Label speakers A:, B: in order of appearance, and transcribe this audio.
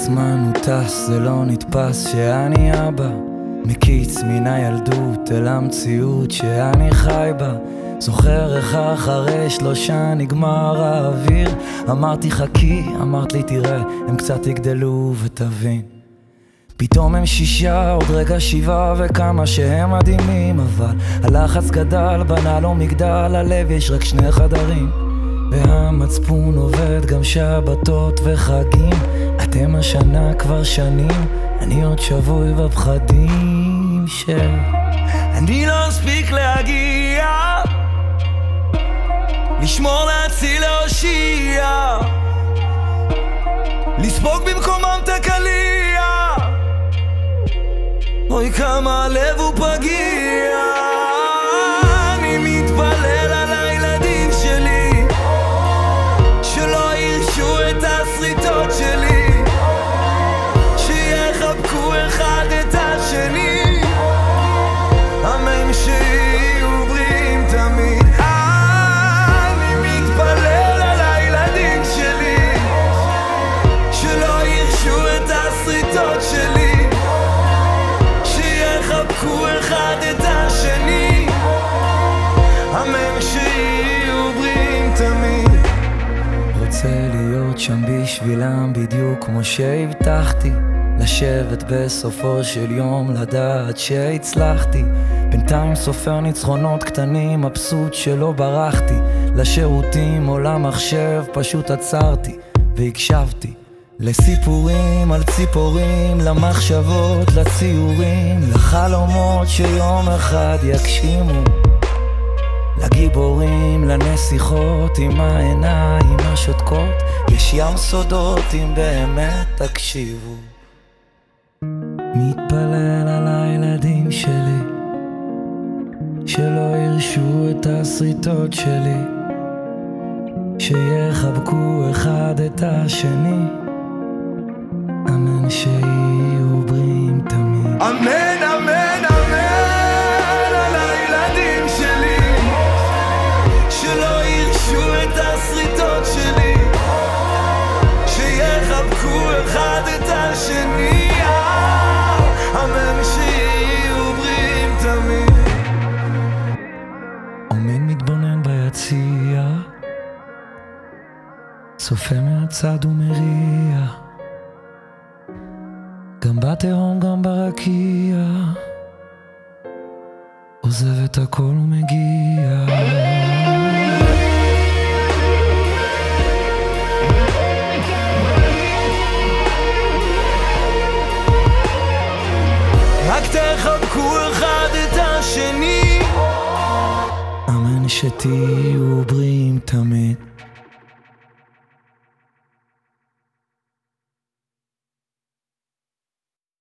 A: הזמן הוא טס, זה לא נתפס שאני אבא מקיץ מן הילדות אל המציאות שאני חי בה. זוכר איך אחרי 3 נגמר האוויר, אמרתי חכי, אמרת לי תראה, הם קצת יגדלו ותבין. פתאום הם 6, עוד רגע 7 וכמה שהם מדהימים, אבל הלחץ גדל, בנה לו מגדל, הלב יש רק 2 חדרים והמצפון עובד גם שבתות וחגים. אתם השנה כבר שנים, אני עוד שבוי בפחדים אני לא אספיק להגיע, לשמור, להציל, להושיע, לספוג במקומם את הקליע. אוי כמה הלב הוא פגיע. אני מתפלל על הילדים שלי שלא ירשו את הסריטות שלי, שיחבקו אחד את השני, אמן שיהיו בריאים תמיד. אני מתפלל על הילדים שלי שלא ירשו את הסריטות שלי, שיחבקו אחד את השני, אמן שיהיו בריאים תמיד. רוצה להיות שם בשבילם בדיוק כמו שהבטחתי, לשבת בסופו של יום לדעת שהצלחתי. בינתיים סופר ניצחונות קטנים, מבסוט שלא ברחתי לשירותים או למחשב, פשוט עצרתי והקשבתי לסיפורים על ציפורים, למחשבות, לציורים, לחלומות שיום אחד יגשימו, לגיבורים, לנסיכות עם העיניים השותקות. יש ים סודות אם באמת תקשיבו. מתפלל על הילדים שלי שלא ירשו את הסריטות שלי, שיחבקו אחד את השני, אמן שיהיו בריאים תמיד.
B: אמן אמן אמן על הילדים שלי שלא ירשו את הסריטות שלי, שיחבקו אחד את השני, אמן שיהיו בריאים תמיד.
A: עומד מתבונן ביציע, צופה מהצד ומריע, גם בתהום גם ברקיע, עוזב את הכל ומגיע.
B: רק תחבקו אחד את השני,
A: אמן שתהיו בריאים תמיד.